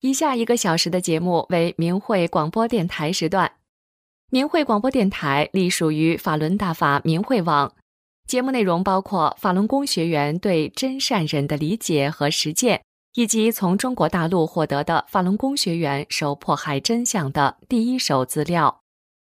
以下1个小时的节目为明慧广播电台时段。明慧广播电台隶属于法轮大法明慧网，节目内容包括法轮功学员对真善忍的理解和实践，以及从中国大陆获得的法轮功学员受迫害真相的第一手资料。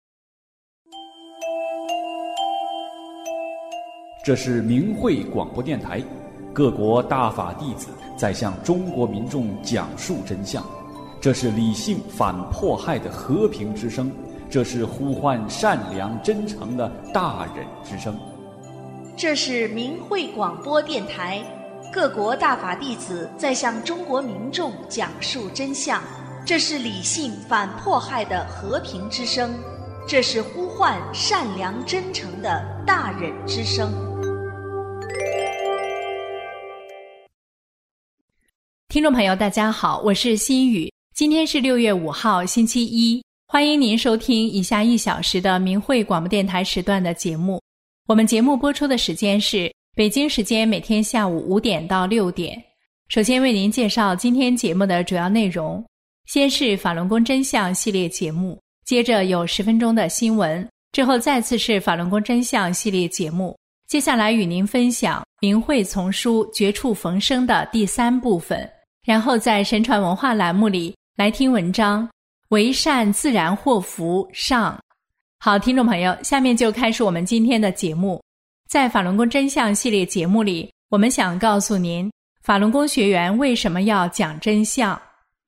这是明慧广播电台，各国大法弟子在向中国民众讲述真相，这是理性反迫害的和平之声，这是呼唤善良真诚的大忍之声。 这是明慧广播电台，各国大法弟子在向中国民众讲述真相，这是理性反迫害的和平之声，这是呼唤善良真诚的大忍之声。 听众朋友大家好，我是心雨，今天是6月5号星期一，欢迎您收听以下1小时的明慧广播电台时段的节目。我们节目播出的时间是北京时间每天下午5点到6点。首先为您介绍今天节目的主要内容，先是法轮功真相系列节目，接着有10分钟的新闻，之后再次是法轮功真相系列节目。接下来与您分享明慧丛书绝处逢生的第3部分，然后在神传文化栏目里来听文章为善自然祸福上。好，听众朋友，下面就开始我们今天的节目。在法轮功真相系列节目里，我们想告诉您法轮功学员为什么要讲真相。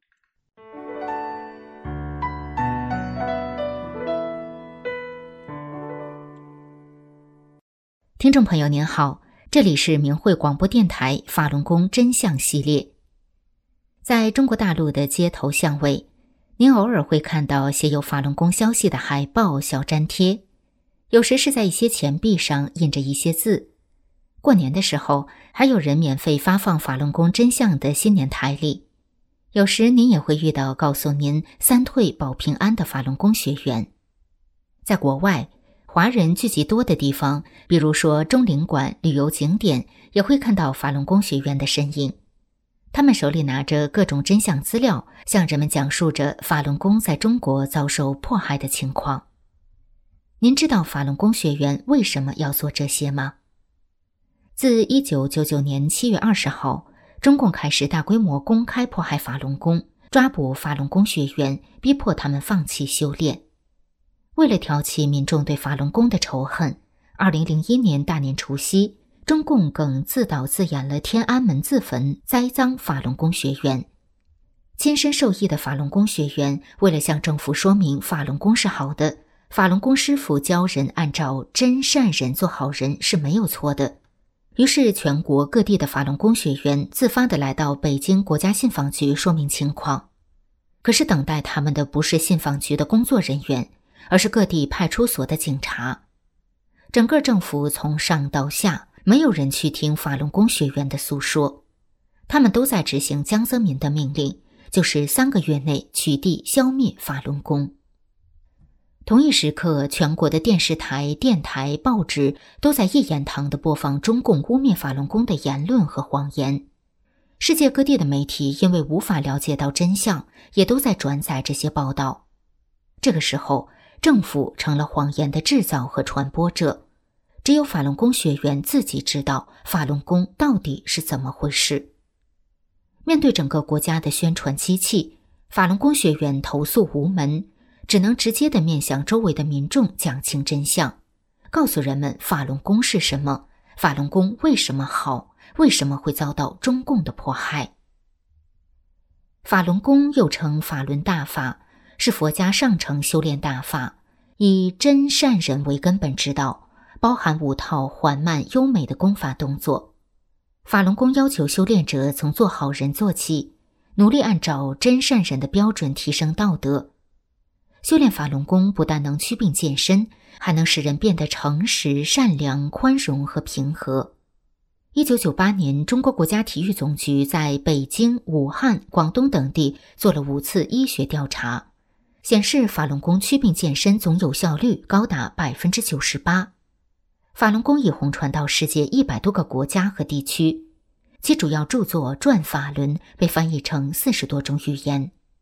听众朋友您好，这里是明慧广播电台法轮功真相系列。在中国大陆的街头巷尾，您偶尔会看到写有法轮功消息的海报、小粘贴，有时是在一些钱币上印着一些字。过年的时候，还有人免费发放法轮功真相的新年台历。有时您也会遇到告诉您3退保平安的法轮功学员。在国外，华人聚集多的地方，比如说中领馆、旅游景点，也会看到法轮功学员的身影。他们手里拿着各种真相资料，向人们讲述着法轮功在中国遭受迫害的情况。您知道法轮功学员为什么要做这些吗？自1999年7月20号，中共开始大规模公开迫害法轮功，抓捕法轮功学员，逼迫他们放弃修炼。为了挑起民众对法轮功的仇恨，2001年大年除夕，中共更自导自演了天安门自焚，栽赃法轮功学员。亲身受益的法轮功学员为了向政府说明法轮功是好的，法轮功师傅教人按照真善忍做好人是没有错的，于是全国各地的法轮功学员自发地来到北京国家信访局说明情况。可是等待他们的不是信访局的工作人员，而是各地派出所的警察。整个政府从上到下，没有人去听法轮功学员的诉说，他们都在执行江泽民的命令，就是3个月内取缔消灭法轮功。同一时刻，全国的电视台、电台、报纸都在一言堂地播放中共污蔑法轮功的言论和谎言。世界各地的媒体因为无法了解到真相，也都在转载这些报道。这个时候，政府成了谎言的制造和传播者。只有法轮功学员自己知道法轮功到底是怎么回事。面对整个国家的宣传机器，法轮功学员投诉无门，只能直接地面向周围的民众讲清真相，告诉人们法轮功是什么，法轮功为什么好，为什么会遭到中共的迫害。法轮功又称法轮大法，是佛家上乘修炼大法，以真善忍为根本之道，包含5套缓慢优美的功法动作。法轮功要求修炼者从做好人做起，努力按照真善忍的标准提升道德。修炼法轮功不但能祛病健身，还能使人变得诚实、善良、宽容和平和。1998年，中国国家体育总局在北京、武汉、广东等地做了5次医学调查，显示法轮功祛病健身总有效率高达 98%。法轮功已红传到世界100多个国家和地区，其主要著作《转法轮》被翻译成40多种语言，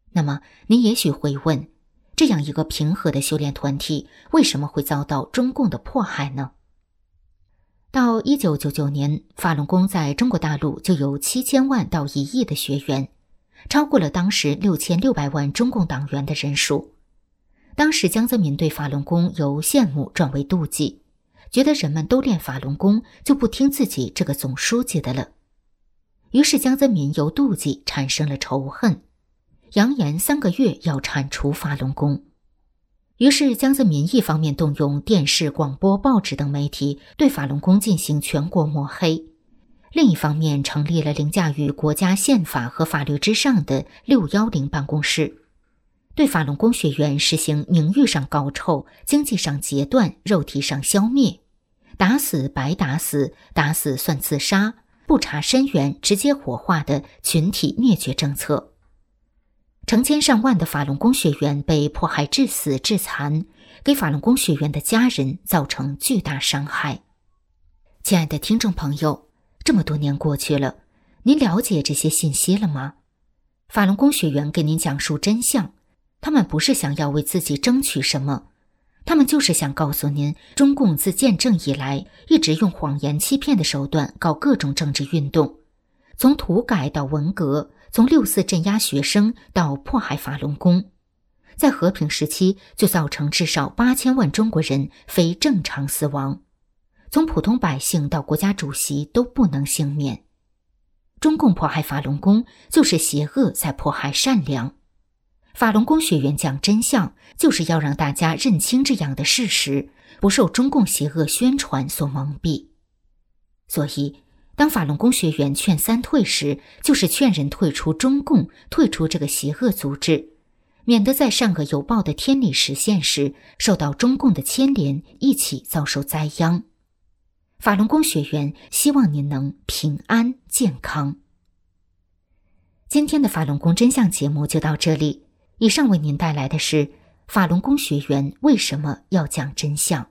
那么您也许会问，这样一个平和的修炼团体为什么会遭到中共的迫害呢？到1999年，法轮功在中国大陆就有7000万到1亿的学员，超过了当时6600万中共党员的人数。当时江泽民对法轮功由羡慕转为妒忌，觉得人们都练法轮功，就不听自己这个总书记的了。于是江泽民由妒忌产生了仇恨，扬言3个月要铲除法轮功。于是江泽民一方面动用电视、广播、报纸等媒体对法轮功进行全国抹黑，另一方面成立了凌驾于国家宪法和法律之上的610办公室，对法轮功学员实行名誉上搞臭、经济上截断、肉体上消灭，打死白打死，打死算自杀，不查深源直接火化的群体灭绝政策。成千上万的法轮功学员被迫害致死致残，给法轮功学员的家人造成巨大伤害。亲爱的听众朋友，这么多年过去了，您了解这些信息了吗？法轮功学员给您讲述真相，他们不是想要为自己争取什么，他们就是想告诉您，中共自建政以来一直用谎言欺骗的手段搞各种政治运动，从土改到文革，从6·4镇压学生到迫害法轮功，在和平时期就造成至少8000万中国人非正常死亡，从普通百姓到国家主席都不能幸免。中共迫害法轮功，就是邪恶在迫害善良。法轮功学员讲真相，就是要让大家认清这样的事实，不受中共邪恶宣传所蒙蔽。所以当法轮功学员劝三退时，就是劝人退出中共，退出这个邪恶组织，免得在善恶有报的天理实现时，受到中共的牵连，一起遭受灾殃。法轮功学员希望您能平安健康。今天的法轮功真相节目就到这里，以上为您带来的是法轮功学员为什么要讲真相。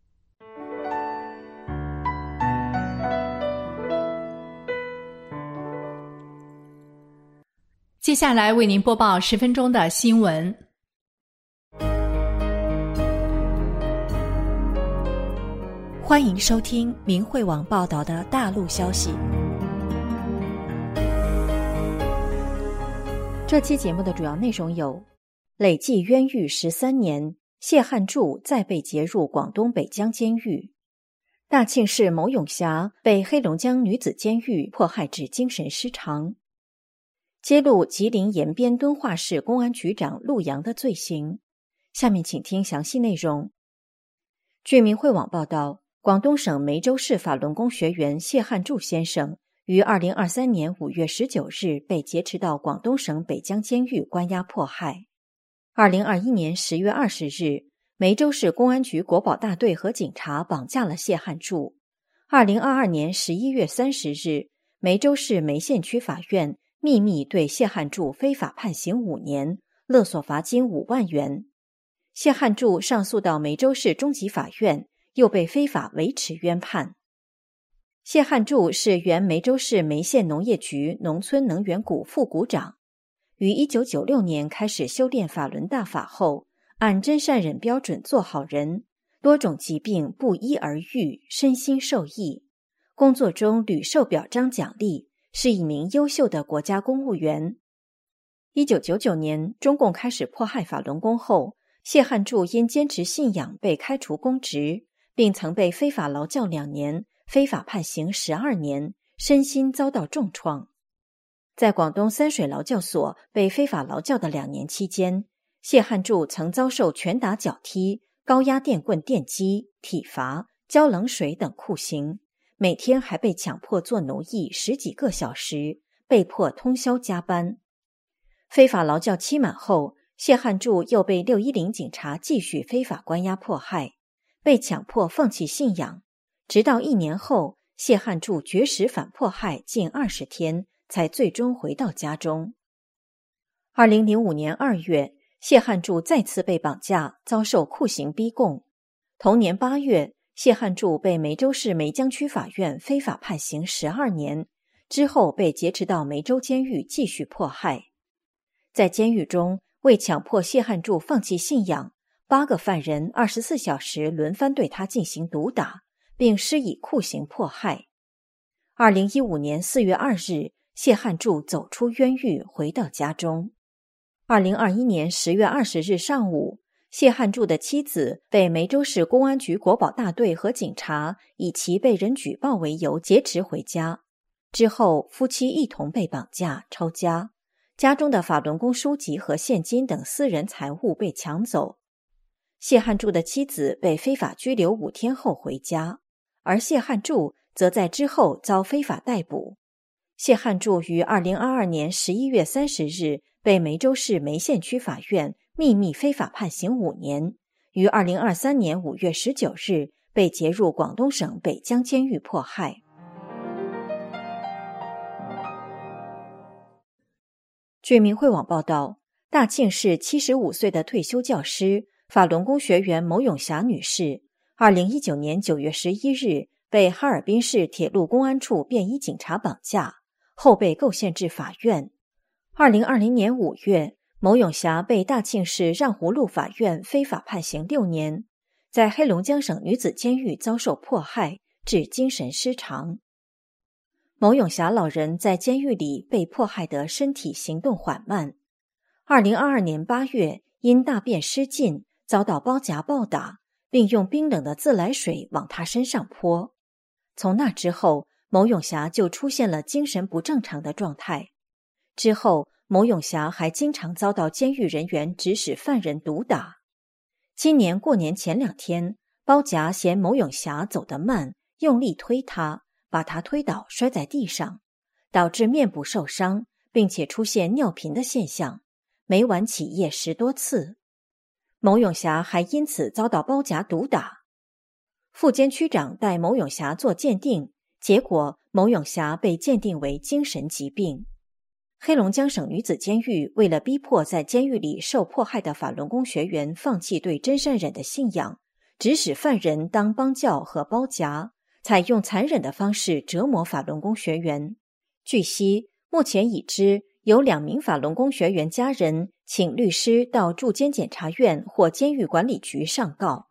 接下来为您播报10分钟的新闻。 欢迎收听明慧网报道的大陆消息。这期节目的主要内容有：累计冤狱13年，谢汉柱再被劫入广东北江监狱；大庆市某永霞被黑龙江女子监狱迫害致精神失常；揭露吉林延边敦化市公安局长陆阳的罪行。下面请听详细内容。据明慧网报道，广东省梅州市法轮功学员谢汉柱先生于2023年5月19日被劫持到广东省北江监狱关押迫害。2021年10月20日，梅州市公安局国保大队和警察绑架了谢汉柱。2022年11月30日，梅州市梅县区法院秘密对谢汉柱非法判刑5年，勒索罚金5万元。谢汉柱上诉到梅州市中级法院，又被非法维持冤判。谢汉柱是原梅州市梅县农业局农村能源股副股长，于1996年开始修炼法轮大法后，按真善忍标准做好人，多种疾病不医而愈，身心受益，工作中屡受表彰奖励，是一名优秀的国家公务员。1999年，中共开始迫害法轮功后，谢汉柱因坚持信仰被开除公职，并曾被非法劳教2年，非法判刑12年，身心遭到重创。在广东三水劳教所被非法劳教的2年期间，谢汉柱曾遭受拳打脚踢、高压电棍电击、体罚、浇冷水等酷刑，每天还被强迫做奴役10几个小时，被迫通宵加班。非法劳教期满后，谢汉柱又被610警察继续非法关押迫害，被强迫放弃信仰，直到1年后，谢汉柱绝食反迫害近20天，才最终回到家中。2005年2月，谢汉柱再次被绑架，遭受酷刑逼供。同年8月，谢汉柱被梅州市梅江区法院非法判刑12年，之后被劫持到梅州监狱继续迫害。 在监狱中，为强迫谢汉柱放弃信仰，8个犯人24小时轮番对他进行毒打，并施以酷刑迫害。2015年4月2日，谢汉柱走出冤狱，回到家中。2021年10月20日上午，谢汉柱的妻子被梅州市公安局国保大队和警察以其被人举报为由劫持回家。之后，夫妻一同被绑架、抄家，家中的法轮功书籍和现金等私人财物被抢走。谢汉柱的妻子被非法拘留5天后回家，而谢汉柱则在之后遭非法逮捕。谢汉柱于2022年11月30日被梅州市梅县区法院秘密非法判刑5年，于2023年5月19日被劫入广东省北江监狱迫害。据明慧网报道，大庆市75岁的退休教师、法轮功学员牟永霞女士，2019年9月11日被哈尔滨市铁路公安处便衣警察绑架，后被构陷至法院。2020年5月，牟永霞被大庆市让湖路法院非法判刑6年，在黑龙江省女子监狱遭受迫害，致精神失常。牟永霞老人在监狱里被迫害得身体行动缓慢。2022年8月，因大便失禁，遭到包夹暴打，并用冰冷的自来水往他身上泼。从那之后，牟永霞就出现了精神不正常的状态。之后，牟永霞还经常遭到监狱人员指使犯人毒打。今年过年前2天，包夹嫌牟永霞走得慢，用力推他，把他推倒摔在地上，导致面部受伤，并且出现尿频的现象，每晚起夜10多次。牟永霞还因此遭到包夹毒打。副监区长带牟永霞做鉴定，结果牟永霞被鉴定为精神疾病。黑龙江省女子监狱为了逼迫在监狱里受迫害的法轮功学员放弃对真善忍的信仰，指使犯人当帮教和包夹，采用残忍的方式折磨法轮功学员。据悉，目前已知有2名法轮功学员家人请律师到驻监检察院或监狱管理局上告。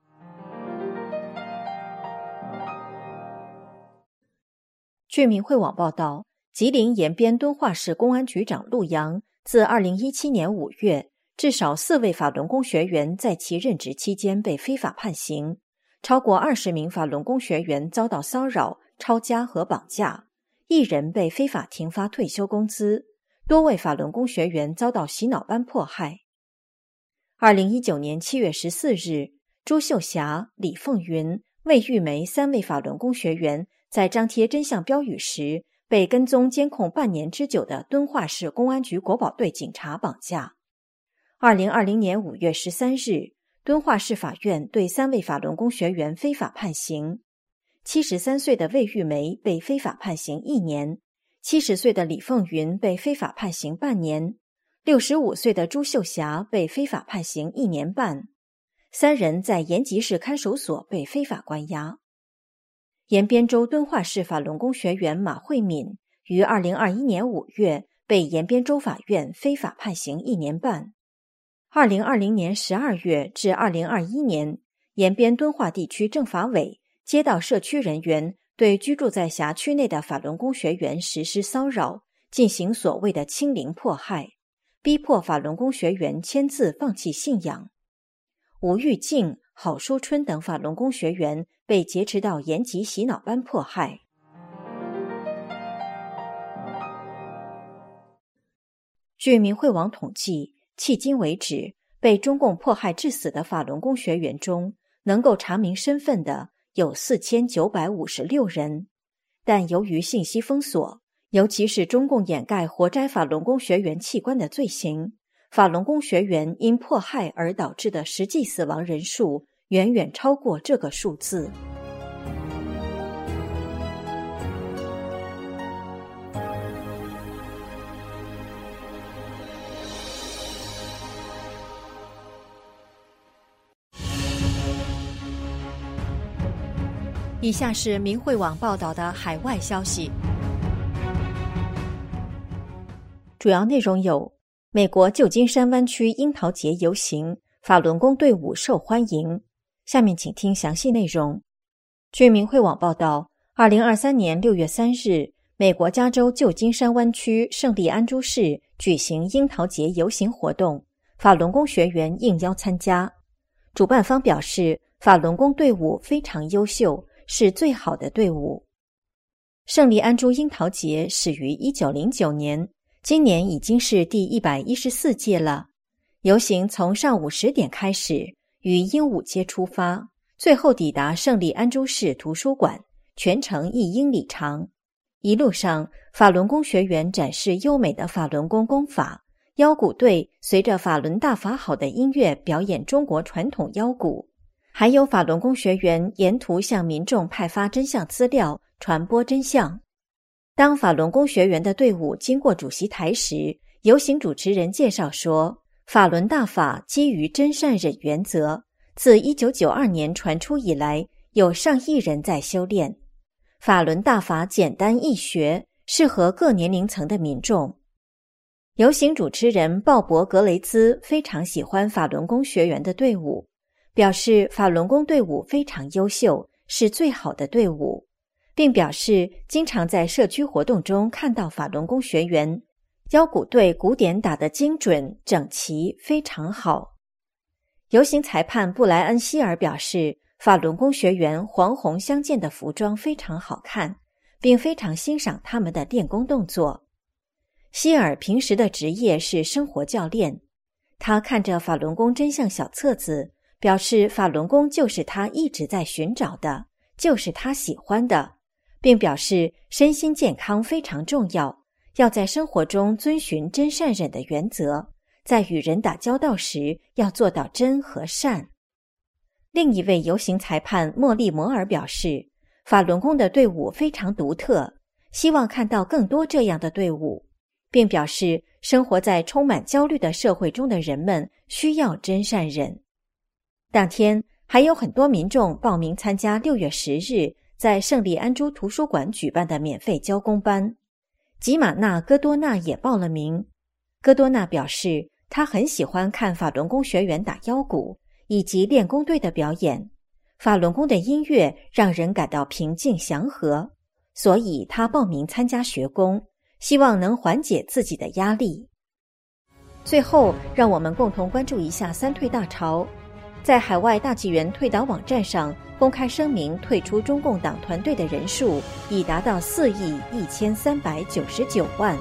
据明慧网报道，吉林延边敦化市公安局长陆阳自2017年5月，至少4位法轮功学员在其任职期间被非法判刑，超过20名法轮功学员遭到骚扰、抄家和绑架，1人被非法停发退休工资，多位法轮功学员遭到洗脑班迫害。2019年7月14日，朱秀霞、李凤云、魏玉梅3位法轮功学员在张贴真相标语时，被跟踪监控半年之久的敦化市公安局国保队警察绑架。2020年5月13日，敦化市法院对3位法轮功学员非法判刑。73岁的魏玉梅被非法判刑1年，70岁的李凤云被非法判刑半年，65岁的朱秀霞被非法判刑1年半。3人在延吉市看守所被非法关押。延边州敦化市法轮功学员马慧敏于2021年5月被延边州法院非法判刑1年半。2020年12月至2021年，延边敦化地区政法委接到社区人员对居住在辖区内的法轮功学员实施骚扰，进行所谓的清零迫害，逼迫法轮功学员签字放弃信仰。吴玉静、郝淑春等法轮功学员被劫持到延吉洗脑班迫害。据明慧网统计，迄今为止，被中共迫害致死的法轮功学员中，能够查明身份的有4956人，但由于信息封锁，尤其是中共掩盖活摘法轮功学员器官的罪行，法轮功学员因迫害而导致的实际死亡人数远远超过这个数字。以下是明慧网报道的海外消息，主要内容有： 美国旧金山湾区樱桃节游行，法轮功队伍受欢迎。下面请听详细内容。据明慧网报道，2023年6月3日，美国加州旧金山湾区圣地安珠市举行樱桃节游行活动，法轮功学员应邀参加。主办方表示，法轮功队伍非常优秀，是最好的队伍。圣地安珠樱桃节始于1909年，今年已经是第114届了。游行从上午10点开始，于鹦鹉街出发，最后抵达圣地安珠市图书馆，全程1英里长。一路上，法轮功学员展示优美的法轮功功法，腰鼓队随着法轮大法好的音乐表演中国传统腰鼓，还有法轮功学员沿途向民众派发真相资料，传播真相。当法轮功学员的队伍经过主席台时，游行主持人介绍说，法轮大法基于真善忍原则，自1992年传出以来，有上亿人在修炼。法轮大法简单易学，适合各年龄层的民众。游行主持人鲍勃·格雷兹非常喜欢法轮功学员的队伍，表示法轮功队伍非常优秀，是最好的队伍，并表示经常在社区活动中看到法轮功学员，腰鼓队鼓点打得精准整齐，非常好。游行裁判布莱恩·希尔表示，法轮功学员黄红相间的服装非常好看，并非常欣赏他们的练功动作。希尔平时的职业是生活教练，他看着法轮功真相小册子，表示法轮功就是他一直在寻找的，就是他喜欢的，并表示身心健康非常重要，要在生活中遵循真善忍的原则，在与人打交道时要做到真和善。另一位游行裁判莫利摩尔表示，法轮功的队伍非常独特，希望看到更多这样的队伍，并表示生活在充满焦虑的社会中的人们需要真善忍。当天还有很多民众报名参加6月10日在圣地安珠图书馆举办的免费交功班。吉玛纳·戈多纳也报了名。戈多纳表示，他很喜欢看法轮功学员打腰鼓以及练功队的表演，法轮功的音乐让人感到平静祥和，所以他报名参加学功，希望能缓解自己的压力。最后，让我们共同关注一下三退大潮。在海外大纪元退党网站上公开声明退出中共党团队的人数已达到4亿1399万。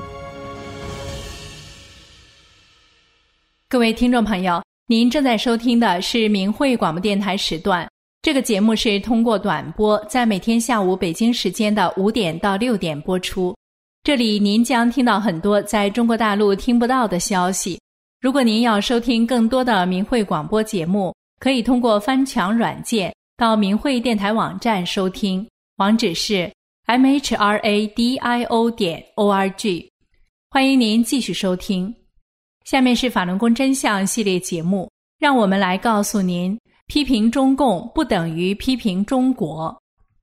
各位听众朋友，您正在收听的是明慧广播电台时段。这个节目是通过短波，在每天下午北京时间的5点到6点播出。这里您将听到很多在中国大陆听不到的消息。如果您要收听更多的明慧广播节目，可以通过翻墙软件到明慧电台网站收听，网址是 mhradio.org。 欢迎您继续收听。下面是法轮功真相系列节目，让我们来告诉您，批评中共不等于批评中国。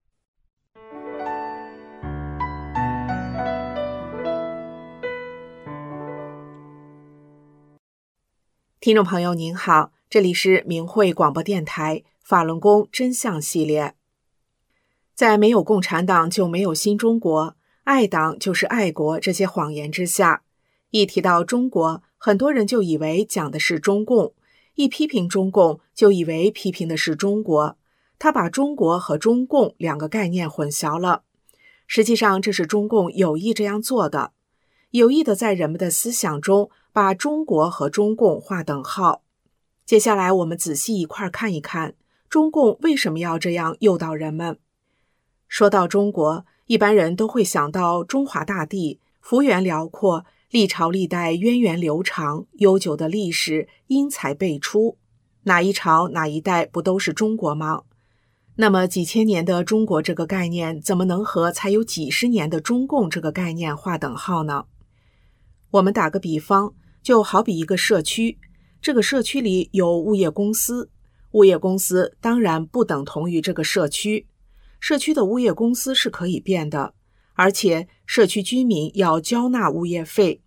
听众朋友您好，这里是明慧广播电台法轮功真相系列。在没有共产党就没有新中国，爱党就是爱国这些谎言之下，一提到中国，很多人就以为讲的是中共，一批评中共就以为批评的是中国，他把中国和中共两个概念混淆了。实际上这是中共有意这样做的，有意的在人们的思想中把中国和中共划等号。接下来我们仔细一块看一看，中共为什么要这样诱导人们。说到中国，一般人都会想到中华大地，幅员辽阔，历朝历代源远流长，悠久的历史，英才辈出。哪一朝哪一代不都是中国吗？那么几千年的中国这个概念，怎么能和才有几十年的中共这个概念划等号呢？我们打个比方，就好比一个社区，这个社区里有物业公司，物业公司当然不等同于这个社区，社区的物业公司是可以变的，而且社区居民要交纳物业费，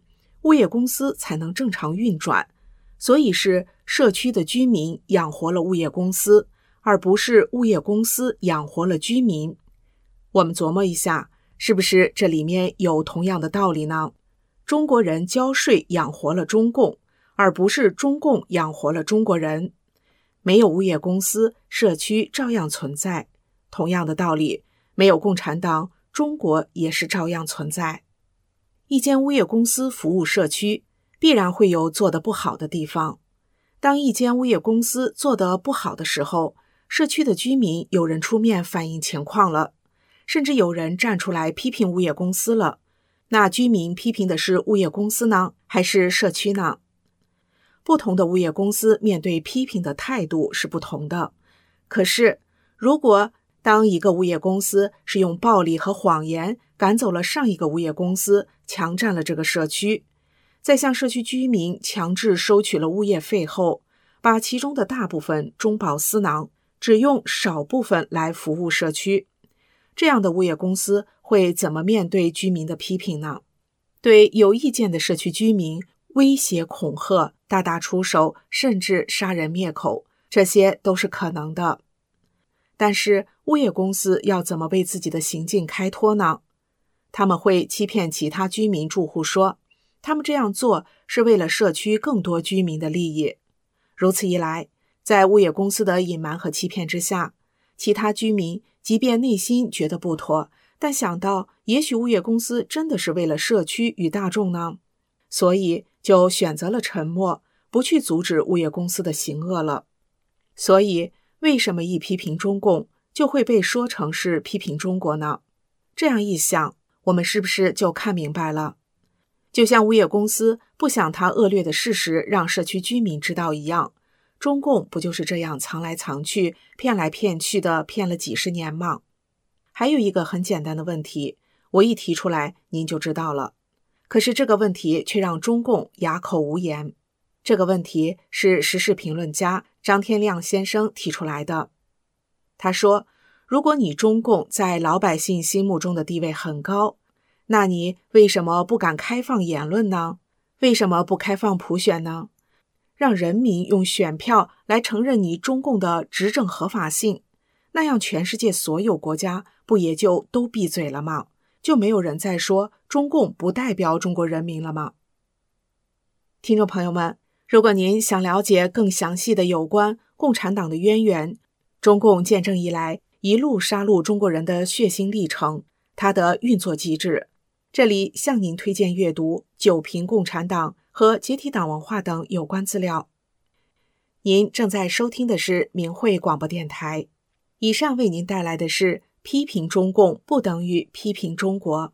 物业公司才能正常运转，所以是社区的居民养活了物业公司，而不是物业公司养活了居民。我们琢磨一下，是不是这里面有同样的道理呢？中国人交税养活了中共，而不是中共养活了中国人。没有物业公司，社区照样存在。同样的道理，没有共产党，中国也是照样存在。一间物业公司服务社区，必然会有做得不好的地方。当一间物业公司做得不好的时候，社区的居民有人出面反映情况了，甚至有人站出来批评物业公司了。那居民批评的是物业公司呢，还是社区呢？不同的物业公司面对批评的态度是不同的。可是，如果当一个物业公司是用暴力和谎言赶走了上一个物业公司，强占了这个社区，再向社区居民强制收取了物业费后，把其中的大部分中饱私囊，只用少部分来服务社区，这样的物业公司会怎么面对居民的批评呢？对有意见的社区居民威胁恐吓，大打出手，甚至杀人灭口，这些都是可能的。但是物业公司要怎么为自己的行径开脱呢？他们会欺骗其他居民住户说，他们这样做是为了社区更多居民的利益。如此一来，在物业公司的隐瞒和欺骗之下，其他居民即便内心觉得不妥，但想到也许物业公司真的是为了社区与大众呢，所以就选择了沉默，不去阻止物业公司的行恶了。所以为什么一批评中共就会被说成是批评中国呢？这样一想，我们是不是就看明白了？就像物业公司不想他恶劣的事实让社区居民知道一样，中共不就是这样藏来藏去，骗来骗去的骗了几十年吗？还有一个很简单的问题，我一提出来您就知道了。可是这个问题却让中共哑口无言。这个问题是时事评论家张天亮先生提出来的。他说，如果你中共在老百姓心目中的地位很高，那你为什么不敢开放言论呢？为什么不开放普选呢？让人民用选票来承认你中共的执政合法性，那样全世界所有国家不也就都闭嘴了吗？就没有人再说中共不代表中国人民了吗？听众朋友们，如果您想了解更详细的有关共产党的渊源，中共建政以来一路杀戮中国人的血腥历程，它的运作机制，这里向您推荐阅读《九评共产党》和解体党文化等有关资料。您正在收听的是明慧广播电台，以上为您带来的是批评中共不等于批评中国。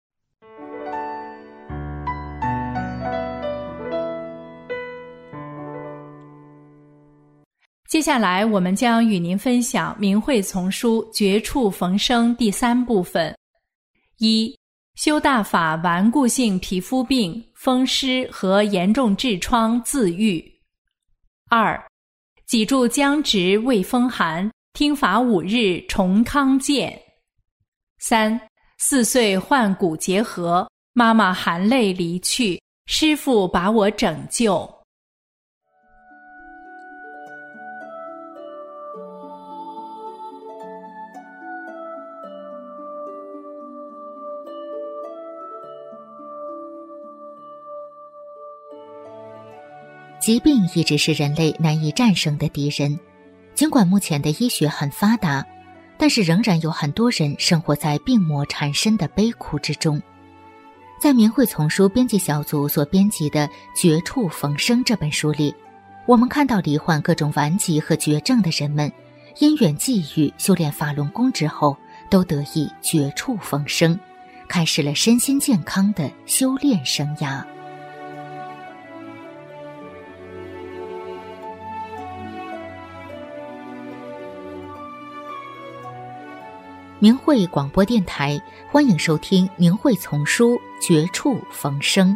接下来我们将与您分享明慧丛书《绝处逢生》第3部分。1、修大法顽固性皮肤病、风湿和严重痔疮自愈。2、脊柱僵直未风寒，听法5日重康健。3、4岁患骨结核，妈妈含泪离去，师父把我拯救。 疾病一直是人类难以战胜的敌人，尽管目前的医学很发达，但是仍然有很多人生活在病魔缠身的悲苦之中。在明慧丛书编辑小组所编辑的《绝处逢生》这本书里，我们看到罹患各种顽疾和绝症的人们，因缘际遇修炼法轮功之后，都得以绝处逢生，开始了身心健康的修炼生涯。明慧广播电台，欢迎收听明慧丛书《绝处逢生》。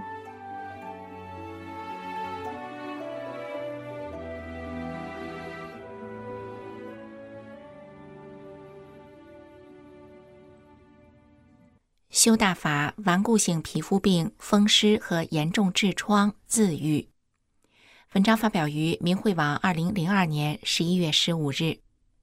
修大法顽固性皮肤病、风湿和严重痔疮自愈。文章发表于明慧网2002年11月15日。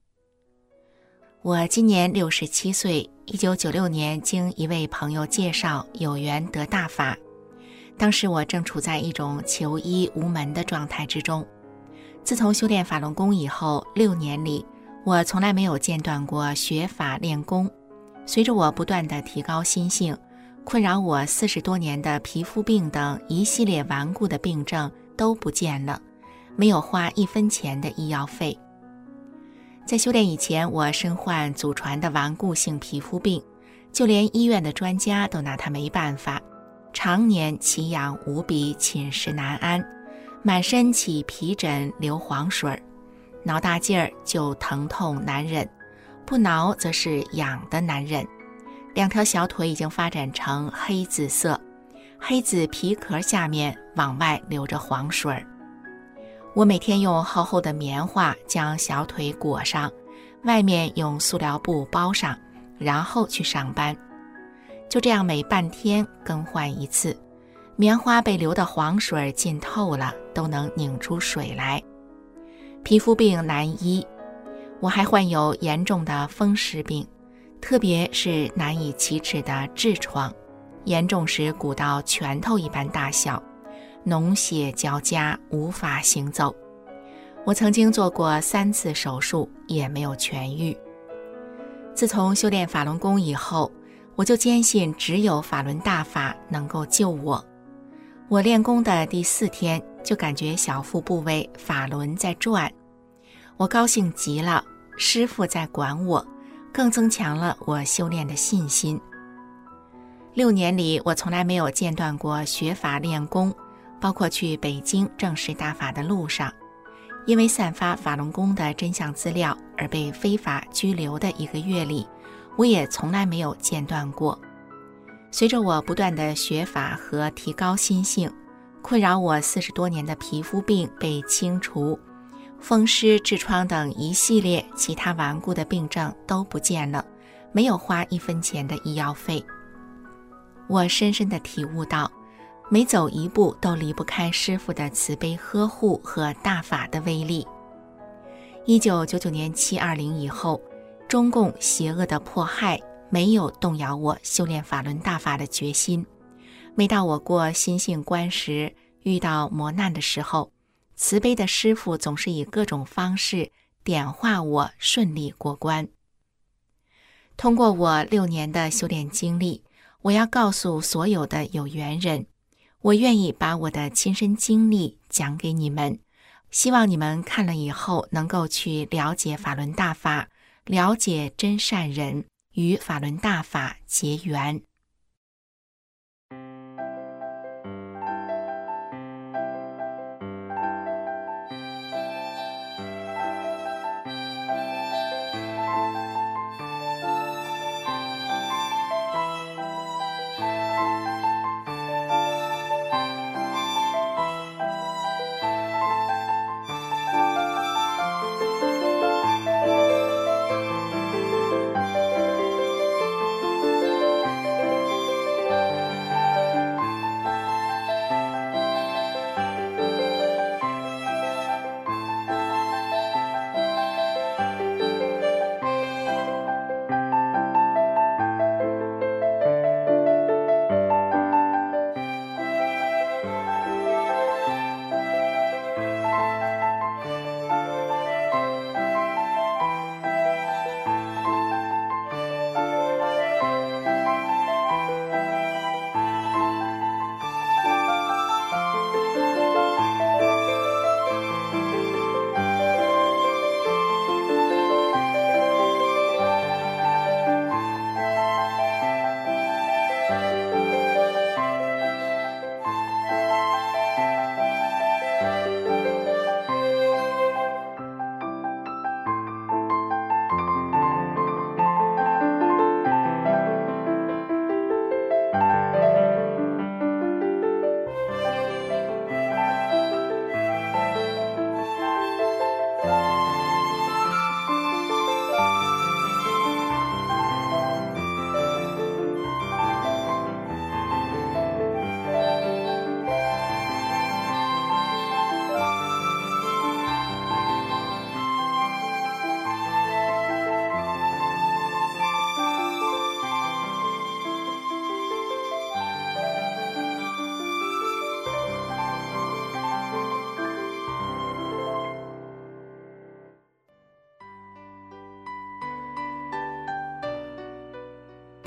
我今年67岁，1996年经一位朋友介绍有缘得大法，当时我正处在一种求医无门的状态之中。自从修炼法轮功以后，6年里我从来没有间断过学法练功。随着我不断地提高心性，困扰我40多年的皮肤病等一系列顽固的病症都不见了，没有花1分钱的医药费。在修炼以前，我身患祖传的顽固性皮肤病，就连医院的专家都拿它没办法，常年奇痒无比，寝食难安，满身起皮疹流黄水，挠大劲儿就疼痛难忍，不挠则是痒的难忍，2条小腿已经发展成黑紫色，黑紫皮壳下面往外流着黄水。我每天用厚厚的棉花将小腿裹上，外面用塑料布包上，然后去上班。就这样每半天更换一次，棉花被流的黄水浸透了，都能拧出水来。皮肤病难医，我还患有严重的风湿病，特别是难以启齿的痔疮，严重时鼓到拳头一般大小，脓血交加，无法行走。我曾经做过3次手术，也没有痊愈。自从修炼法轮功以后，我就坚信只有法轮大法能够救我。我练功的第4天，就感觉小腹部位法轮在转，我高兴极了，师父在管我，更增强了我修炼的信心。6年里，我从来没有间断过学法练功，包括去北京正式大法的路上，因为散发法轮功的真相资料而被非法拘留的1个月里，我也从来没有间断过。随着我不断的学法和提高心性，困扰我40多年的皮肤病被清除，风湿、痔疮等一系列其他顽固的病症都不见了，没有花1分钱的医药费。我深深地体悟到，每走一步都离不开师父的慈悲呵护和大法的威力。1999年720以后，中共邪恶的迫害没有动摇我修炼法轮大法的决心。每到我过心性关时，遇到磨难的时候，慈悲的师父总是以各种方式点化我顺利过关。通过我6年的修炼经历，我要告诉所有的有缘人，我愿意把我的亲身经历讲给你们，希望你们看了以后能够去了解法轮大法，了解真善人，与法轮大法结缘。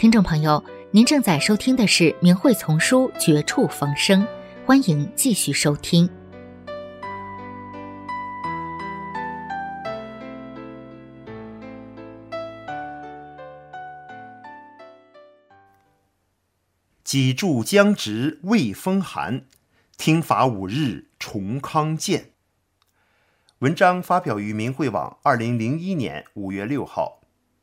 听众朋友，您正在收听的是明慧丛书《绝处逢生》，欢迎继续收听。 几柱将直未风寒，听法5日重康健。文章发表于明慧网2001年5月6号。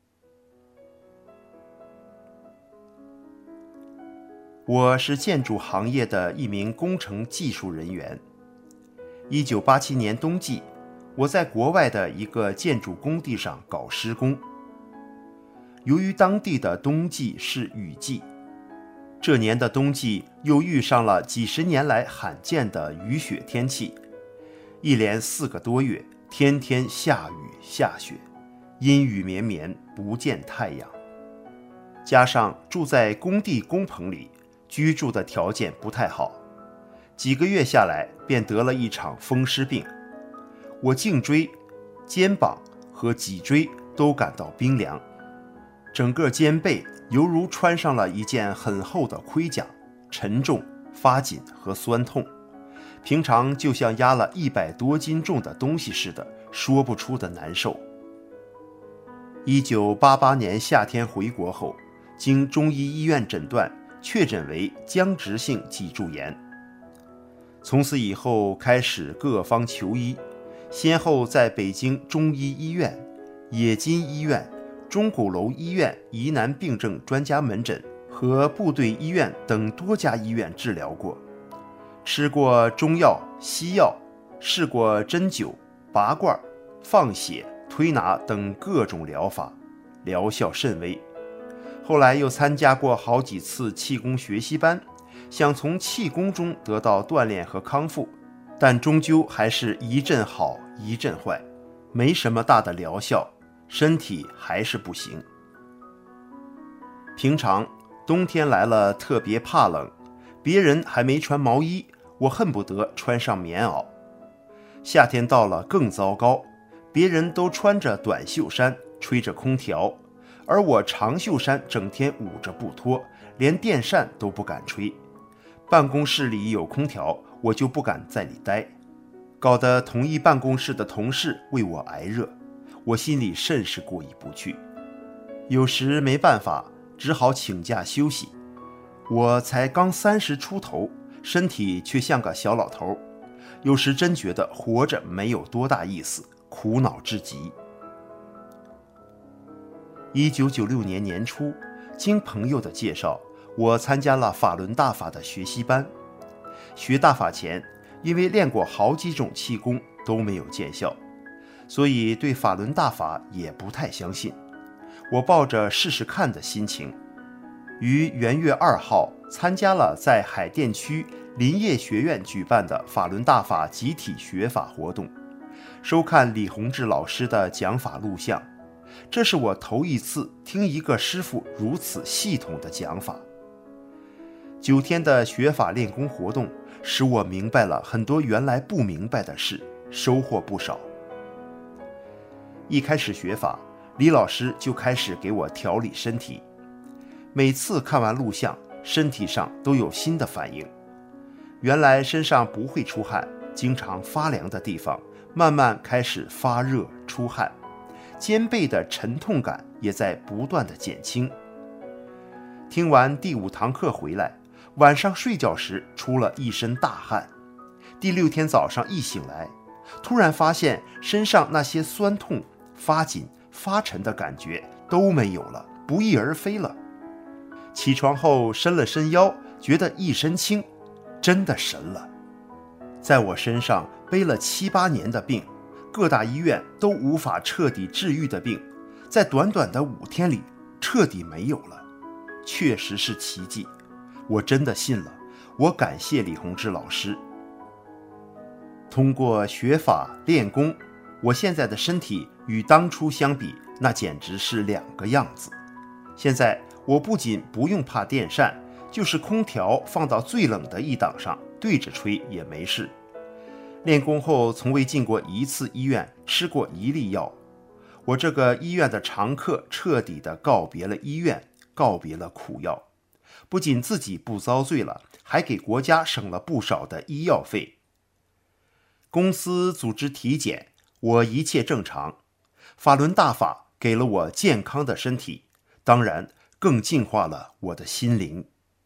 我是建筑行业的一名工程技术人员。1987年冬季，我在国外的一个建筑工地上搞施工。由于当地的冬季是雨季，这年的冬季又遇上了几十年来罕见的雨雪天气，一连4个多月，天天下雨下雪，阴雨绵绵，不见太阳。加上住在工地工棚里，居住的条件不太好，几个月下来便得了一场风湿病。我颈椎、肩膀和脊椎都感到冰凉，整个肩背犹如穿上了一件很厚的盔甲，沉重、发紧和酸痛，平常就像压了100多斤重的东西似的，说不出的难受。1988年夏天回国后，经中医医院诊断，确诊为僵直性脊柱炎。从此以后开始各方求医，先后在北京中医医院、冶金医院、钟鼓楼医院疑难病症专家门诊和部队医院等多家医院治疗过，吃过中药、西药，试过针灸、拔罐、放血、推拿等各种疗法，疗效甚微。后来又参加过好几次气功学习班，想从气功中得到锻炼和康复，但终究还是一阵好一阵坏，没什么大的疗效，身体还是不行。平常冬天来了特别怕冷，别人还没穿毛衣，我恨不得穿上棉袄。夏天到了更糟糕，别人都穿着短袖衫，吹着空调，而我长袖衫整天捂着不脱，连电扇都不敢吹。办公室里有空调，我就不敢在里待，搞得同一办公室的同事为我挨热，我心里甚是过意不去。有时没办法，只好请假休息。我才刚30出头，身体却像个小老头，有时真觉得活着没有多大意思，苦恼至极。1996年年初，经朋友的介绍，我参加了法轮大法的学习班。学大法前，因为练过好几种气功都没有见效，所以对法轮大法也不太相信。我抱着试试看的心情，于元月2号参加了在海淀区林业学院举办的法轮大法集体学法活动，收看李洪志老师的讲法录像。这是我头一次听一个师傅如此系统的讲法。9天的学法练功活动使我明白了很多原来不明白的事，收获不少。一开始学法，李老师就开始给我调理身体。每次看完录像，身体上都有新的反应。原来身上不会出汗，经常发凉的地方，慢慢开始发热出汗。肩背的沉痛感也在不断的减轻。听完第5堂课回来，晚上睡觉时出了一身大汗。第6天早上一醒来，突然发现身上那些酸痛、发紧、发沉的感觉都没有了，不翼而飞了。起床后伸了伸腰，觉得一身轻，真的神了。在我身上背了7、8年的病，各大医院都无法彻底治愈的病，在短短的5天里彻底没有了，确实是奇迹。我真的信了，我感谢李洪志老师。通过学法练功，我现在的身体与当初相比，那简直是2个样子。现在我不仅不用怕电扇，就是空调放到最冷的一档上，对着吹也没事。练功后从未进过1次医院，吃过1粒药。我这个医院的常客彻底地告别了医院， 告别了苦药，不仅自己不遭罪了，还给国家省了不少的医药费。公司组织体检，我一切正常。法轮大法给了我健康的身体，当然更净化了我的心灵。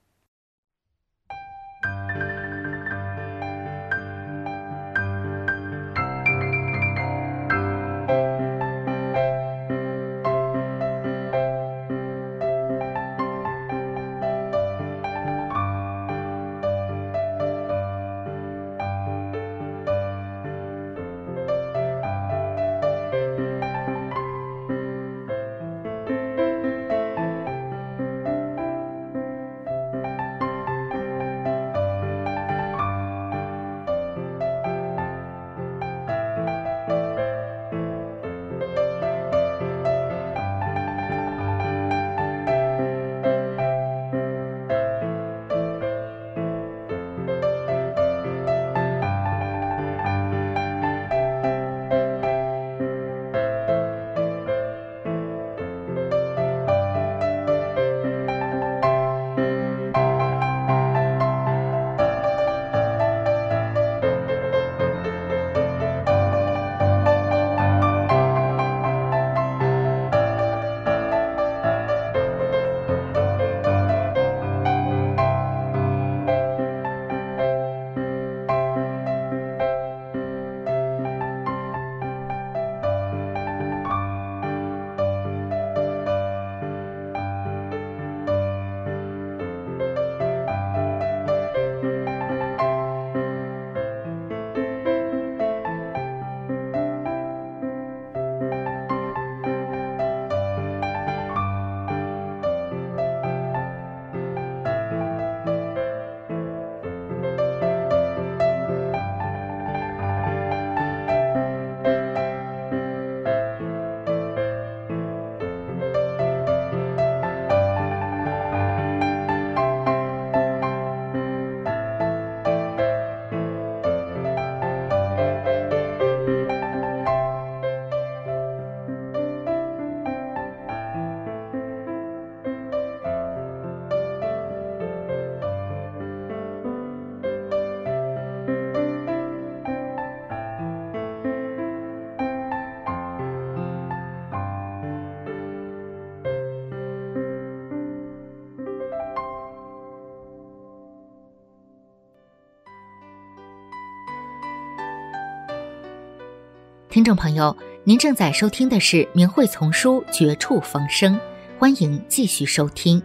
听众朋友，您正在收听的是明慧丛书《绝处逢生》，欢迎继续收听。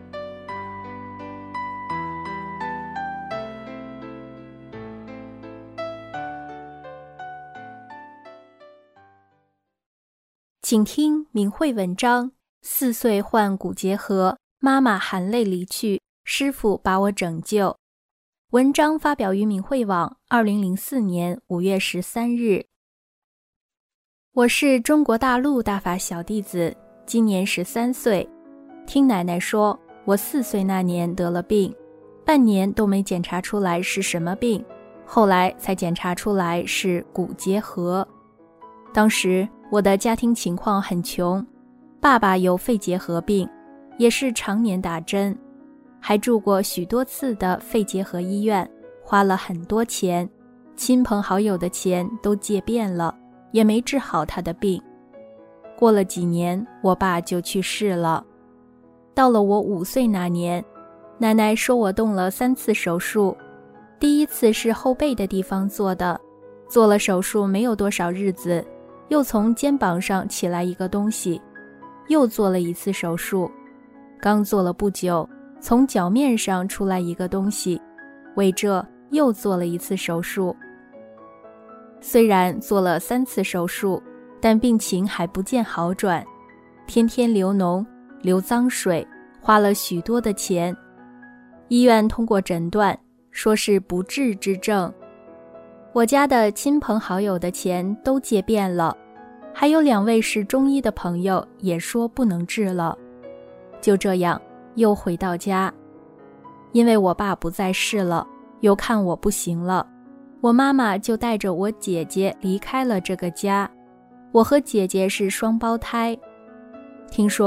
请听明慧文章：4岁患骨结核，妈妈含泪离去，师父把我拯救。文章发表于明慧网2004年5月13日。我是中国大陆大法小弟子，今年13岁。听奶奶说，我4岁那年得了病，半年都没检查出来是什么病，后来才检查出来是骨结核。当时我的家庭情况很穷，爸爸有肺结核病，也是常年打针，还住过许多次的肺结核医院，花了很多钱，亲朋好友的钱都借遍了，也没治好他的病。过了几年，我爸就去世了。到了我5岁那年，奶奶说我动了3次手术，第1次是后背的地方做的，做了手术没有多少日子，又从肩膀上起来一个东西，又做了1次手术，刚做了不久，从脚面上出来一个东西，为这又做了1次手术。虽然做了3次手术，但病情还不见好转，天天流脓、流脏水，花了许多的钱。医院通过诊断，说是不治之症。我家的亲朋好友的钱都借遍了，还有2位是中医的朋友也说不能治了。就这样又回到家，因为我爸不在世了，又看我不行了，我妈妈就带着我姐姐离开了这个家。我和姐姐是双胞胎，听说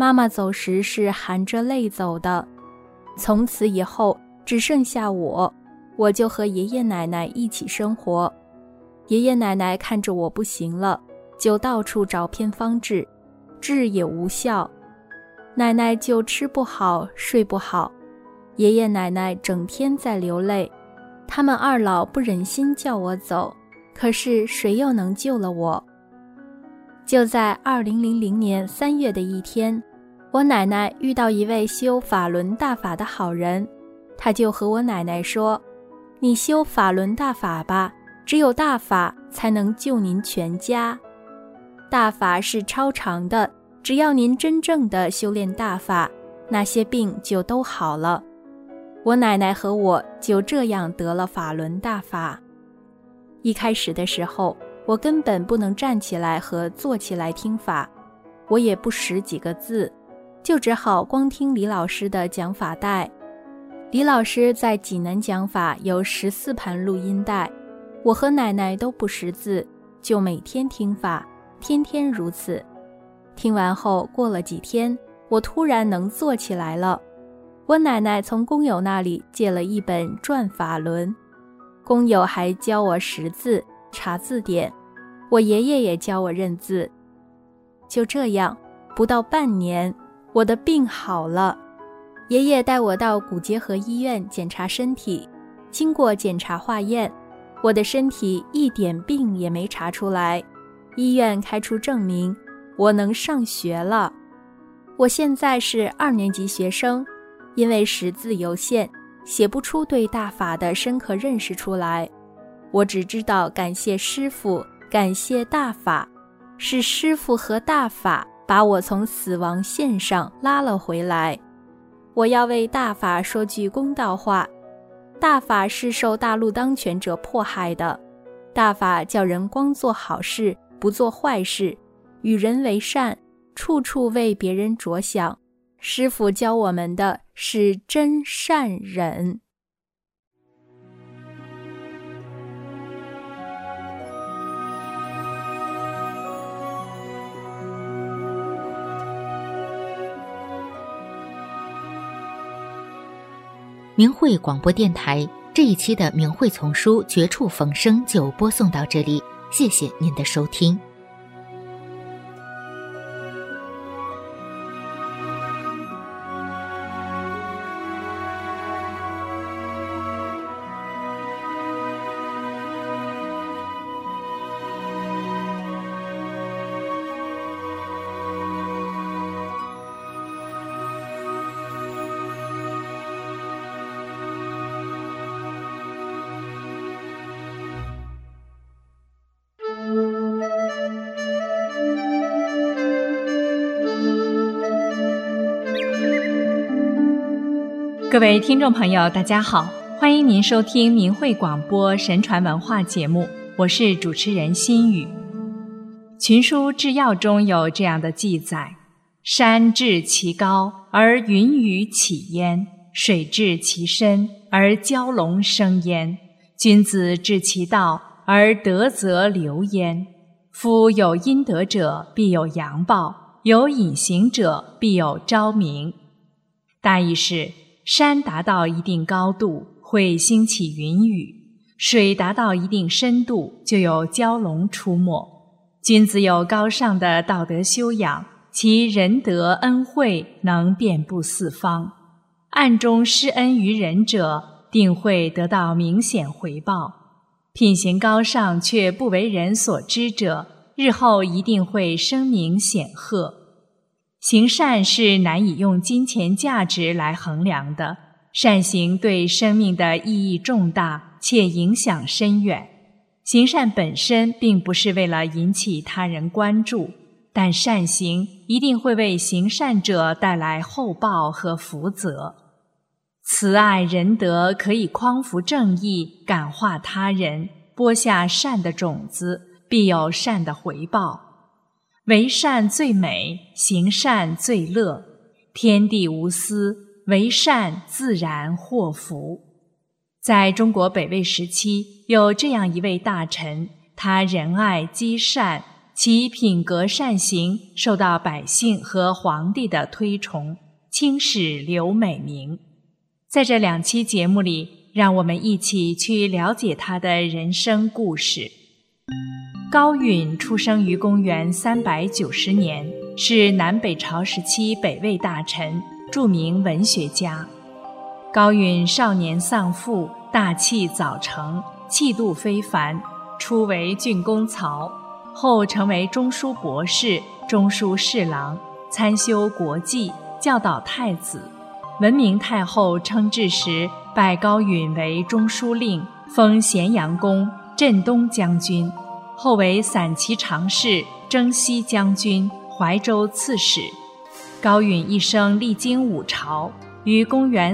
妈妈走时是含着泪走的。从此以后只剩下我就和爷爷奶奶一起生活。爷爷奶奶看着我不行了，就到处找偏方治，治也无效。奶奶就吃不好睡不好，爷爷奶奶整天在流泪，他们二老不忍心叫我走，可是谁又能救了我？就在2000年3月的一天，我奶奶遇到一位修法轮大法的好人，他就和我奶奶说：“你修法轮大法吧，只有大法才能救您全家。大法是超常的，只要您真正的修炼大法，那些病就都好了。”我奶奶和我就这样得了法轮大法。一开始的时候，我根本不能站起来和坐起来听法，我也不识几个字，就只好光听李老师的讲法带。李老师在济南讲法有14盘录音带，我和奶奶都不识字，就每天听法，天天如此。听完后过了几天，我突然能坐起来了。我奶奶从工友那里借了一本《转法轮》，工友还教我识字查字典，我爷爷也教我认字。就这样，不到半年，我的病好了。爷爷带我到骨节核医院检查身体，经过检查化验，我的身体一点病也没查出来。医院开出证明，我能上学了。我现在是2年级学生，因为识字有限，写不出对大法的深刻认识出来。我只知道感谢师父，感谢大法，是师父和大法把我从死亡线上拉了回来。我要为大法说句公道话，大法是受大陆当权者迫害的，大法叫人光做好事，不做坏事，与人为善，处处为别人着想。师父教我们的是真善忍。 明慧广播电台这一期的明慧丛书绝处逢生就播送到这里，谢谢您的收听。 各位听众朋友，大家好，欢迎您收听明慧广播神传文化节目，我是主持人心雨。群书治要中有这样的记载：山至其高而云雨起焉，水至其深而蛟龙生焉，君子治其道而德则流焉。夫有阴德者，必有阳报；有隐形者，必有昭明。大意是，山达到一定高度，会兴起云雨；水达到一定深度，就有蛟龙出没。君子有高尚的道德修养，其仁德恩惠能遍布四方，暗中施恩于人者，定会得到明显回报。品行高尚却不为人所知者，日后一定会声名显赫。行善是难以用金钱价值来衡量的，善行对生命的意义重大，且影响深远。行善本身并不是为了引起他人关注，但善行一定会为行善者带来厚报和福泽。慈爱仁德可以匡扶正义，感化他人，播下善的种子，必有善的回报。为善最美，行善最乐。天地无私，为善自然祸福。在中国北魏时期，有这样一位大臣，他仁爱积善， 其品格善行受到百姓和皇帝的推崇，青史留美名。在这2期节目里，让我们一起去了解他的人生故事。高允出生于公元390年，是南北朝时期北魏大臣，著名文学家。高允少年丧父，大器早成，气度非凡，初为郡公曹，后成为中书博士、中书侍郎，参修国纪，教导太子。文明太后称制时，拜高允为中书令，封咸阳公、镇东将军，后为散骑常侍、征西将军、怀州刺史。高允一生历经5朝，于公元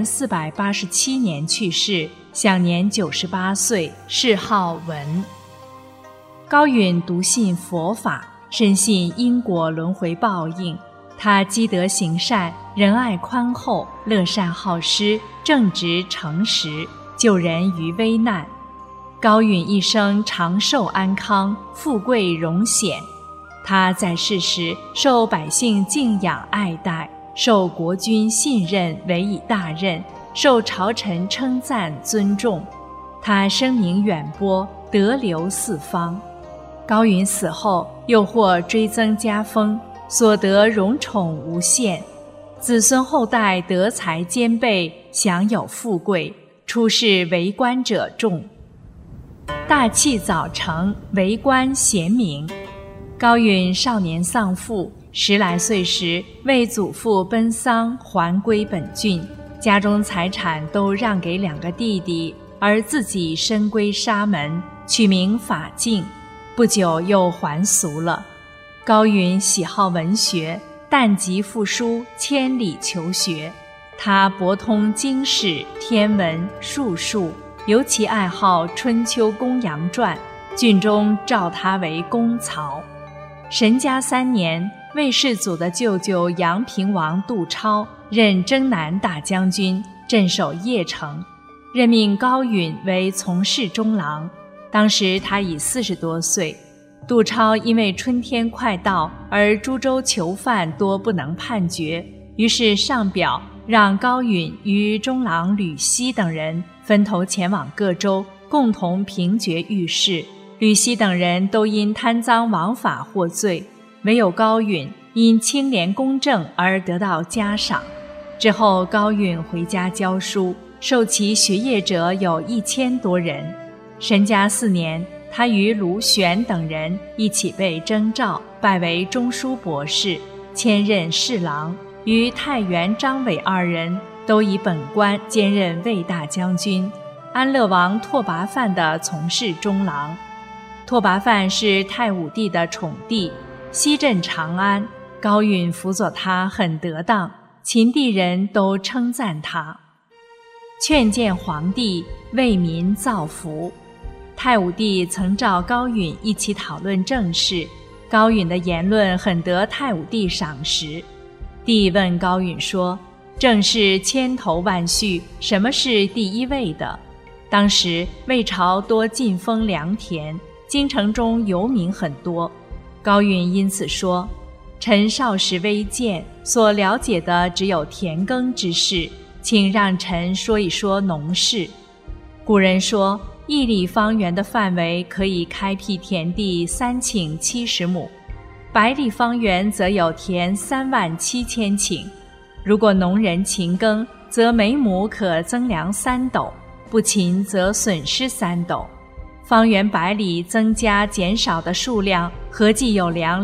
487年去世，享年98岁，谥号文。高允笃信佛法，深信因果轮回报应。他积德行善，仁爱宽厚，乐善好施，正直诚实，救人于危难。高允一生长寿安康，富贵荣显。他在世时受百姓敬仰爱戴，受国君信任委以大任，受朝臣称赞尊重。他声名远播，德流四方。高允死后，又获追增加封，所得荣宠无限，子孙后代德才兼备，享有富贵，出仕为官者众。大器早成，为官贤明。高允少年丧父，10来岁时为祖父奔丧，还归本郡，家中财产都让给2个弟弟，而自己深闺沙门，取名法静。不久又还俗了。高允喜好文学，但极赋书，千里求学。他博通经史、天文、术数，尤其爱好《春秋公羊传》，郡中召他为公曹。神嘉3年，魏世祖的舅舅阳平王杜超任征南大将军，镇守邺城，任命高允为从事中郎。当时他已40多岁。杜超因为春天快到，而诸州囚犯多不能判决，于是上表让高允与中郎吕西等人分头前往各州，共同评决狱事。吕西等人都因贪赃枉法获罪，唯有高允因清廉公正而得到嘉赏。之后高允回家教书，受其学业者有1000多人。神嘉4年，他与卢玄等人一起被征召，拜为中书博士，迁任侍郎，与太原张伟2人都以本官兼任卫大将军，安乐王拓跋范的从事中郎。拓跋范是太武帝的宠弟，西镇长安，高允辅佐他很得当，秦地人都称赞他。劝谏皇帝，为民造福。太武帝曾召高允一起讨论政事，高允的言论很得太武帝赏识。帝问高允说：政事千头万绪，什么是第一位的？当时魏朝多进封良田，京城中游民很多。高允因此说：臣少时微见，所了解的只有田耕之事，请让臣说一说农事。古人说1里方圆的范围可以开辟田地3顷70亩，100里方圆则有田37000顷。如果农人勤耕，则每亩可增粮3斗，不勤则损失3斗。方圆100里增加减少的数量，合计有粮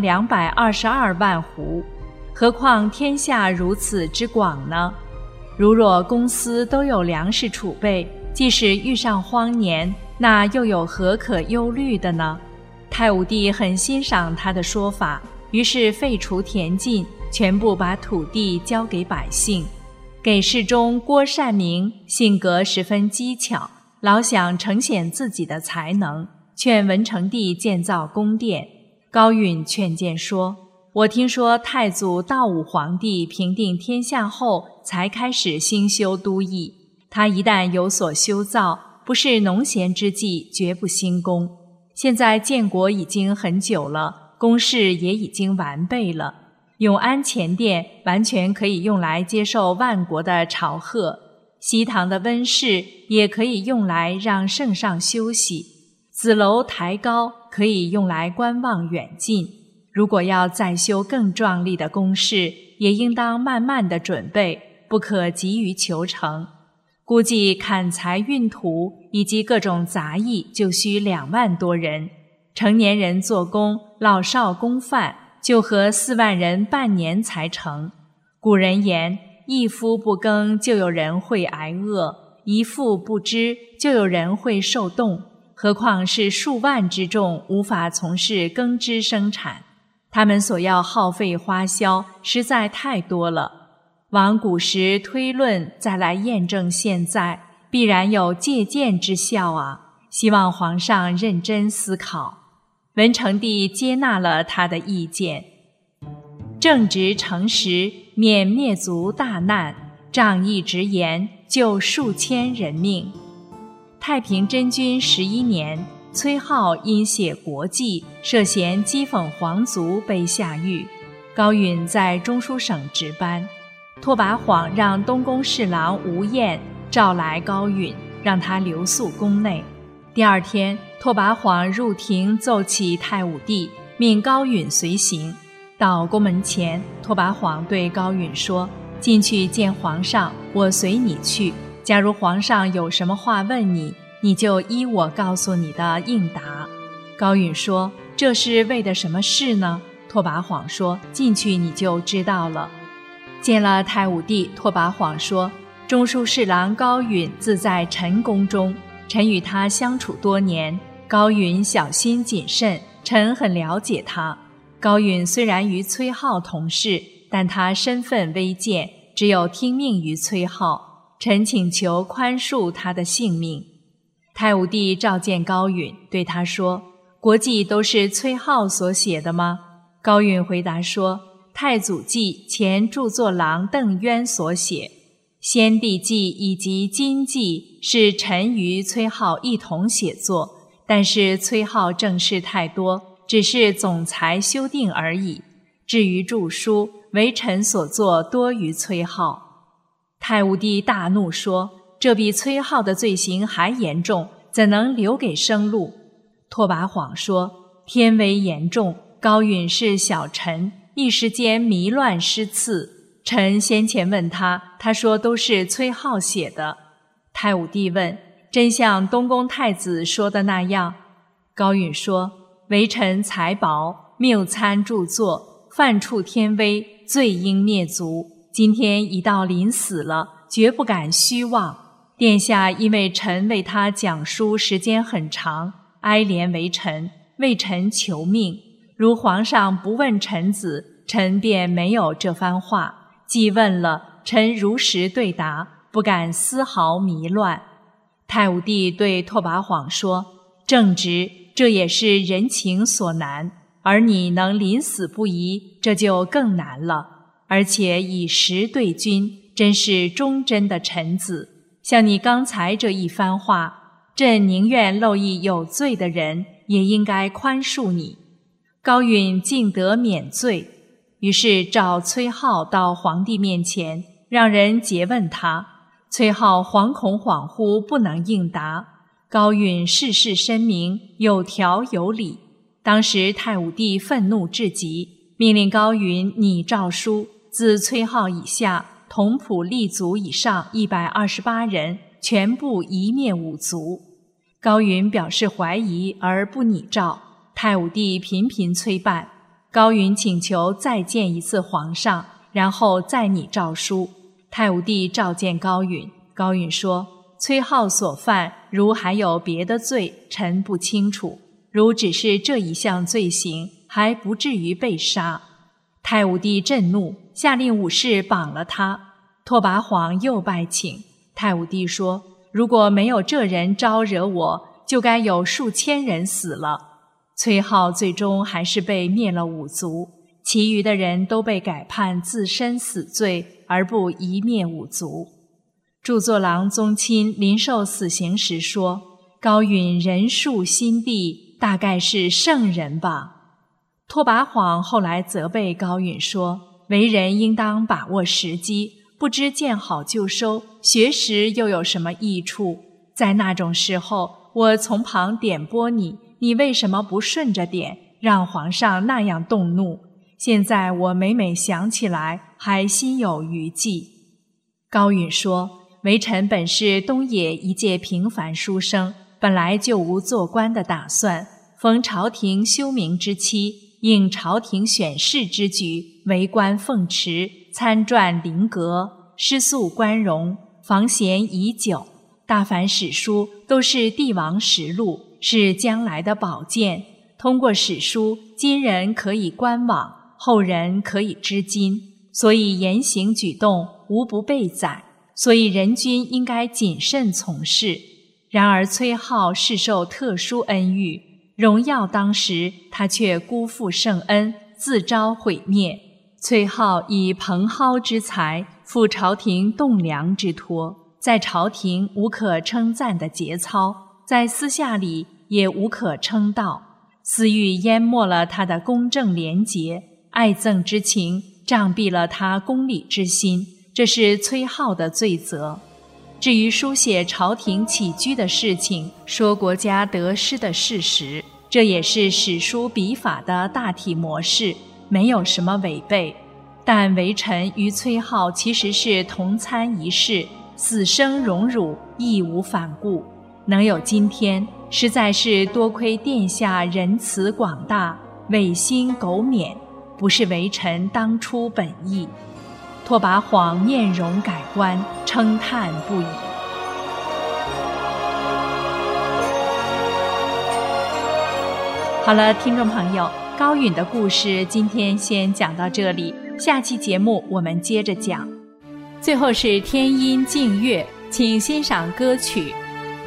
222万斛。何况天下如此之广呢？如若公司都有粮食储备，即使遇上荒年，那又有何可忧虑的呢？太武帝很欣赏他的说法，于是废除田禁，全部把土地交给百姓。给事中郭善明性格十分机巧，老想呈现自己的才能，劝文成帝建造宫殿。高允劝谏说：我听说太祖道武皇帝平定天下后才开始兴修都邑，他一旦有所修造，不是农闲之际，绝不兴工。现在建国已经很久了， 宫室也已经完备了。永安前殿完全可以用来接受万国的朝贺，西堂的温室也可以用来让圣上休息，紫楼抬高可以用来观望远近。如果要再修更壮丽的宫室，也应当慢慢的准备，不可急于求成。估计砍柴运土以及各种杂役就需2万多人，成年人做工，老少供饭，就和4万人半年才成。古人言，一夫不耕，就有人会挨饿；一妇不织，就有人会受冻。何况是数万之众无法从事耕织生产，他们所要耗费花销实在太多了。往古时推论，再来验证现在，必然有借鉴之效啊！希望皇上认真思考。文成帝接纳了他的意见，正直诚实，免灭族大难，仗义直言，救数千人命。太平真君11年，崔颢因写国记，涉嫌讥讽皇族被下狱，高允在中书省值班。拓跋晃让东宫侍郎吴彦召来高允，让他留宿宫内。第2天，拓跋晃入庭奏起太武帝，命高允随行。到宫门前，拓跋晃对高允说：“进去见皇上，我随你去。假如皇上有什么话问你，你就依我告诉你的应答。”高允说：“这是为的什么事呢？”拓跋晃说：“进去你就知道了。”见了太武帝，拓跋晃说：“中书侍郎高允自在臣宫中，臣与他相处多年，高允小心谨慎，臣很了解他。高允虽然与崔颢同事，但他身份微贱，只有听命于崔颢，臣请求宽恕他的性命。”太武帝召见高允，对他说：“国记都是崔颢所写的吗？”高允回答说：“太祖记前著作郎邓渊所写，先帝记以及今记是臣与崔颢一同写作，但是崔颢政事太多，只是总裁修订而已。至于著书，为臣所作多于崔颢。”太武帝大怒说：“这比崔颢的罪行还严重，怎能留给生路？”拓跋晃说：“天威严重，高允是小臣，一时间迷乱失次。臣先前问他，他说都是崔颢写的。”太武帝问：“真像东宫太子说的那样？”高允说：“为臣才薄，谬参著作，犯触天威，罪应灭族。今天已到临死了，绝不敢虚妄。殿下因为臣为他讲书时间很长，哀怜为臣，为臣求命。如皇上不问臣子，臣便没有这番话。既问了，臣如实对答，不敢丝毫迷乱。”太武帝对拓跋晃说：“正直，这也是人情所难，而你能临死不疑，这就更难了。而且以实对君，真是忠贞的臣子。像你刚才这一番话，朕宁愿漏意有罪的人，也应该宽恕你。”高允竟得免罪，于是召崔颢到皇帝面前，让人诘问他。崔颢惶恐恍惚，不能应答。高允事事申明，有条有理。当时太武帝愤怒至极，命令高允拟诏书，自崔颢以下，同谱立族以上128人，全部夷灭五族。高允表示怀疑而不拟诏，太武帝频频催办。高允请求再见一次皇上，然后再拟诏书。太武帝召见高允，高允说：“崔颢所犯，如还有别的罪，臣不清楚。如只是这一项罪行，还不至于被杀。”太武帝震怒，下令武士绑了他。拓跋晃又拜请。太武帝说：“如果没有这人招惹我，就该有数千人死了。”崔颢最终还是被灭了五族，其余的人都被改判自身死罪，而不夷灭五族。著作郎宗亲临受死刑时说：“高允仁恕心地，大概是圣人吧。” 拓跋晃后来责备高允说，为人应当把握时机，不知见好就收，学识又有什么益处？在那种时候，我从旁点拨你，你为什么不顺着点，让皇上那样动怒？现在我每每想起来，还心有余悸。高允说，微臣本是东野一介平凡书生，本来就无做官的打算，逢朝廷休明之期，应朝廷选士之举，为官奉持，参撰临阁，失诉官荣，防闲已久。大凡史书都是帝王实录，是将来的宝鉴。通过史书，今人可以观往，后人可以知今，所以言行举动无不备载，所以人君应该谨慎从事。然而崔颢是受特殊恩遇，荣耀当时，他却辜负圣恩，自招毁灭。崔颢以蓬蒿之才，负朝廷栋梁之托，在朝廷无可称赞的节操，在私下里也无可称道。私欲淹没了他的公正廉洁，爱憎之情障蔽了他公理之心，这是崔颢的罪责。至于书写朝廷起居的事情，说国家得失的事实，这也是史书笔法的大体模式，没有什么违背。但微臣与崔颢其实是同参一室，死生荣辱，义无反顾。能有今天，实在是多亏殿下仁慈广大，违心苟免，不是微臣当初本意。拓跋晃面容改观，称叹不已。好了，听众朋友，高允的故事今天先讲到这里，下期节目我们接着讲。最后是天音净月，请欣赏歌曲。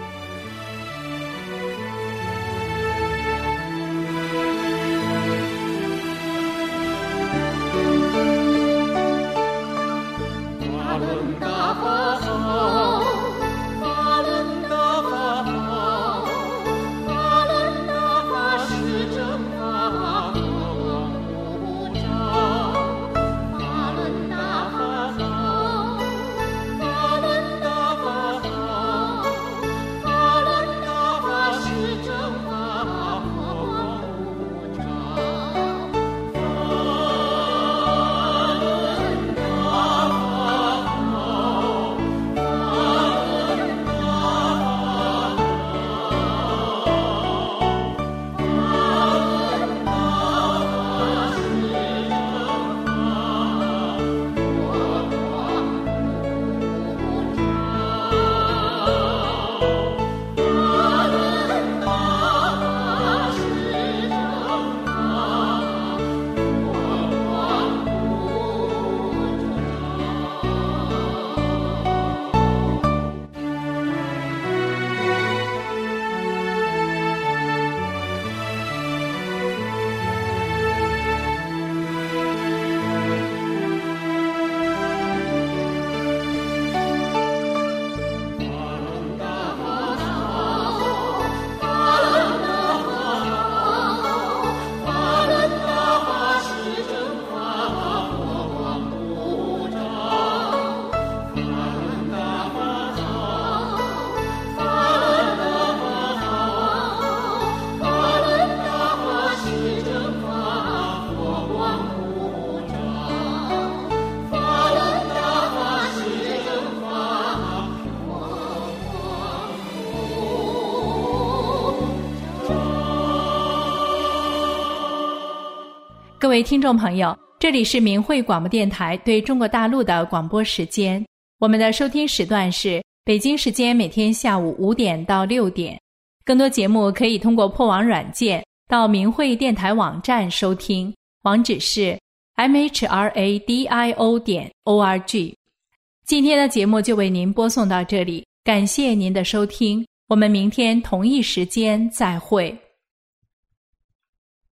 各位听众朋友，这里是明慧广播电台对中国大陆的广播时间。我们的收听时段是北京时间每天下午5点到6点。更多节目可以通过破网软件到明慧电台网站收听，网址是 mhradio.org。今天的节目就为您播送到这里，感谢您的收听，我们明天同一时间再会。